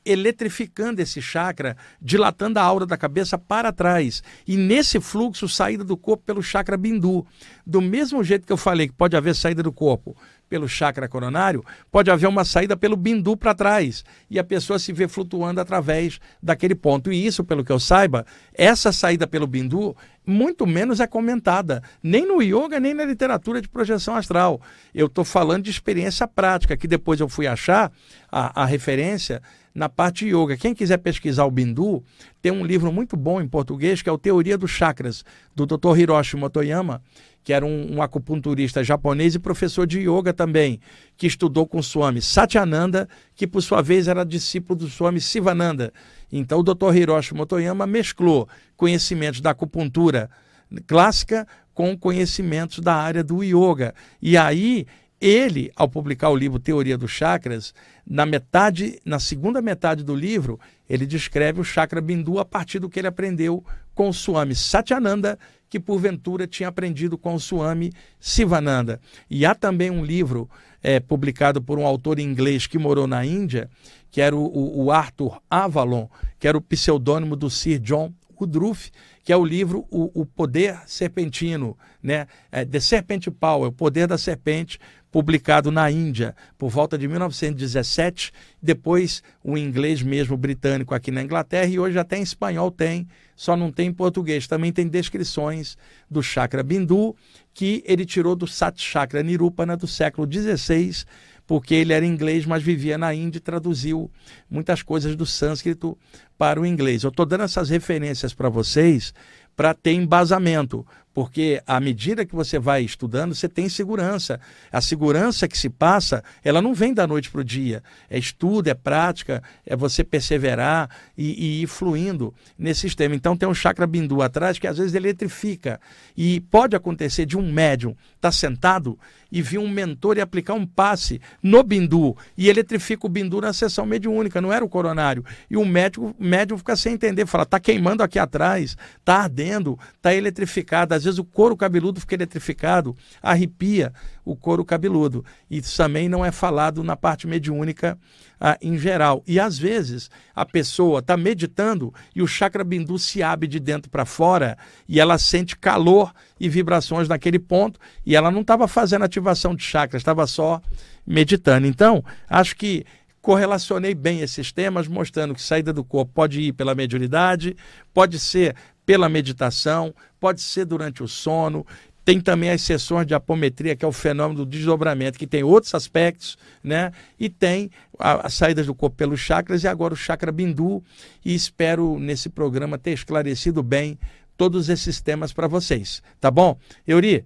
S1: eletrificando esse chakra, dilatando a aura da cabeça para trás. E nesse fluxo, saída do corpo pelo chakra bindu. Do mesmo jeito que eu falei que pode haver saída do corpo pelo chakra coronário, pode haver uma saída pelo bindu para trás. E a pessoa se vê flutuando através daquele ponto. E isso, pelo que eu saiba, essa saída pelo bindu, muito menos é comentada. Nem no yoga, nem na literatura de projeção astral. Eu estou falando de experiência prática, que depois eu fui achar a, a referência na parte de yoga. Quem quiser pesquisar o bindu, tem um livro muito bom em português, que é o Teoria dos Chakras, do doutor Hiroshi Motoyama, que era um, um acupunturista japonês e professor de yoga também, que estudou com o Swami Satyananda, que por sua vez era discípulo do Swami Sivananda. Então o doutor Hiroshi Motoyama mesclou conhecimentos da acupuntura clássica com conhecimentos da área do yoga. E aí ele, ao publicar o livro Teoria dos Chakras, na metade, na segunda metade do livro, ele descreve o chakra bindu a partir do que ele aprendeu com o Swami Satyananda, que porventura tinha aprendido com o Swami Sivananda. E há também um livro é, publicado por um autor inglês que morou na Índia, que era o, o, o Arthur Avalon, que era o pseudônimo do Sir John Woodruff, que é o livro O, o Poder Serpentino, né? É, The Serpent Power, o Poder da Serpente, publicado na Índia por volta de mil novecentos e dezessete, depois o inglês mesmo britânico aqui na Inglaterra, e hoje até em espanhol tem, só não tem em português. Também tem descrições do chakra bindu, que ele tirou do Sat Chakra Nirupana do século dezesseis, porque ele era inglês, mas vivia na Índia e traduziu muitas coisas do sânscrito para o inglês. Eu estou dando essas referências para vocês para ter embasamento, porque à medida que você vai estudando, você tem segurança. A segurança que se passa, ela não vem da noite para o dia. É estudo, é prática, é você perseverar e, e ir fluindo nesse sistema. Então tem um chakra bindu atrás que às vezes eletrifica. E pode acontecer de um médium estar sentado e vir um mentor e aplicar um passe no bindu e eletrifica o bindu na sessão mediúnica, não era o coronário. E o médium, médium fica sem entender, fala, está queimando aqui atrás, está ardendo, está eletrificado. Às vezes o couro cabeludo fica eletrificado, arrepia o couro cabeludo. Isso também não é falado na parte mediúnica ah, em geral. E às vezes a pessoa está meditando e o chakra bindu se abre de dentro para fora e ela sente calor e vibrações naquele ponto e ela não estava fazendo ativação de chakras, estava só meditando. Então, acho que correlacionei bem esses temas, mostrando que saída do corpo pode ir pela mediunidade, pode ser pela meditação, pode ser durante o sono. Tem também as sessões de apometria, que é o fenômeno do desdobramento, que tem outros aspectos, né? E tem as saídas do corpo pelos chakras e agora o chakra bindu. E espero nesse programa ter esclarecido bem todos esses temas para vocês, tá bom? Euri,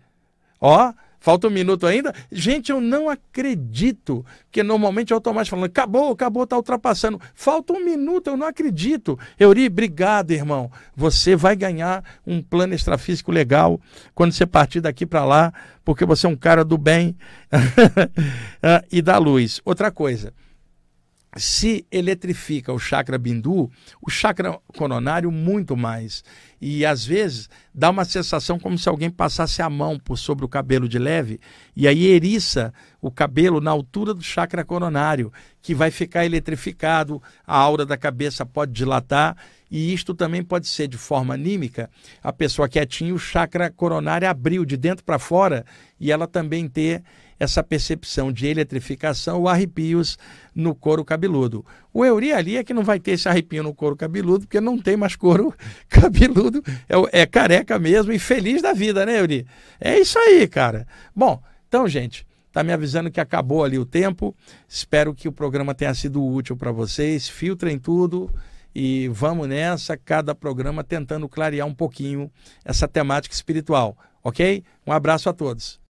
S1: ó, falta um minuto ainda. Gente, eu não acredito, que normalmente eu estou mais falando, acabou, acabou, está ultrapassando. Falta um minuto, eu não acredito. Euri, obrigado, irmão. Você vai ganhar um plano extrafísico legal quando você partir daqui para lá, porque você é um cara do bem e da luz. Outra coisa, se eletrifica o chakra bindu, o chakra coronário muito mais. E às vezes dá uma sensação como se alguém passasse a mão por sobre o cabelo de leve e aí eriça o cabelo na altura do chakra coronário, que vai ficar eletrificado, a aura da cabeça pode dilatar. E isto também pode ser de forma anímica, a pessoa quietinha, o chakra coronário abriu de dentro para fora e ela também ter essa percepção de eletrificação ou arrepios no couro cabeludo. O Euri ali é que não vai ter esse arrepio no couro cabeludo, porque não tem mais couro cabeludo, é, é careca mesmo e feliz da vida, né, Euri? É isso aí, cara. Bom, então, gente, está me avisando que acabou ali o tempo, espero que o programa tenha sido útil para vocês, filtrem tudo. E vamos nessa, cada programa tentando clarear um pouquinho essa temática espiritual, ok? Um abraço a todos.